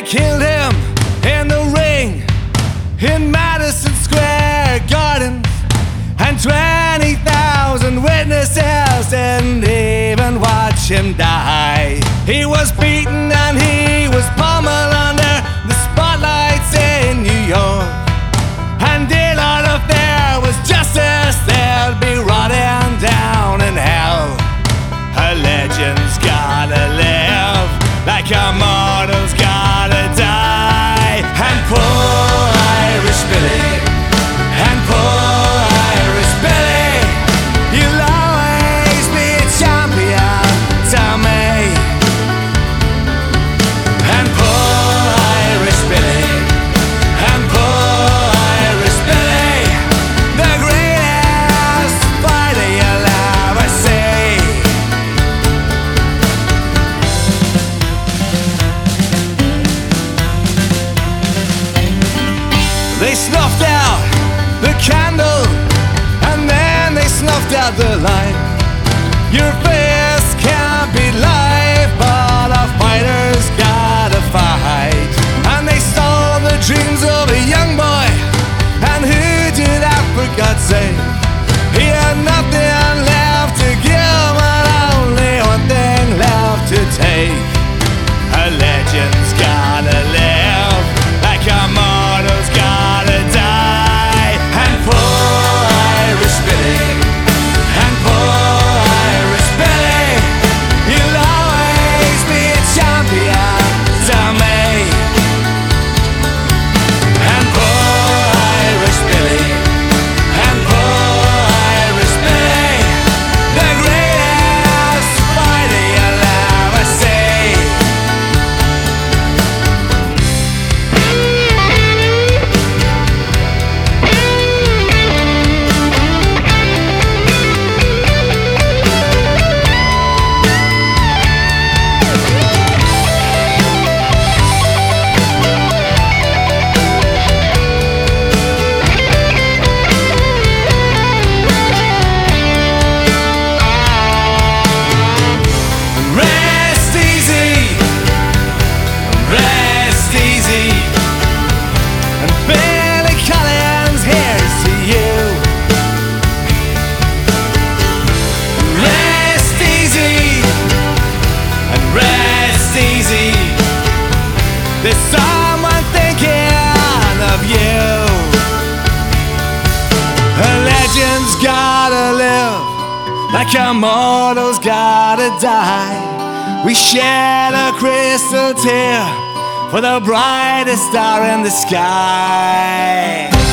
killed him in the ring in Madison Square Garden, and 20,000 witnesses didn't even watch him die. He was beaten and he was pummeled under the spotlights in New York, and dear Lord, if there was justice, they'd be rotting down in hell. A legend's gotta live like a mortal's gotta die. And poor Irish Billy, and poor Irish Billy, you'll always be a champion to me. And poor Irish Billy, and poor Irish Billy, the greatest fighter you'll ever see. They snuffed out the candle, and then they snuffed out the light. Your face can't be life, but a fighter's gotta fight. And they stole the dreams of a young boy, and who did that for God's sake? He had nothing left to give and only one thing left to take. A legend's gotta live like a mortal's gotta die. And poor Irish Billy, and poor Irish Billy, you'll always be a champion to me. And poor Irish Billy, and poor Irish Billy, the greatest fighter you'll ever see. Rest easy, rest easy, and Billy Collins, here's to you. Rest easy, and rest easy, there's someone thinking of you. A legend's gotta live like a mortal's gotta die. We shed a crystal tear for the brightest star in the sky.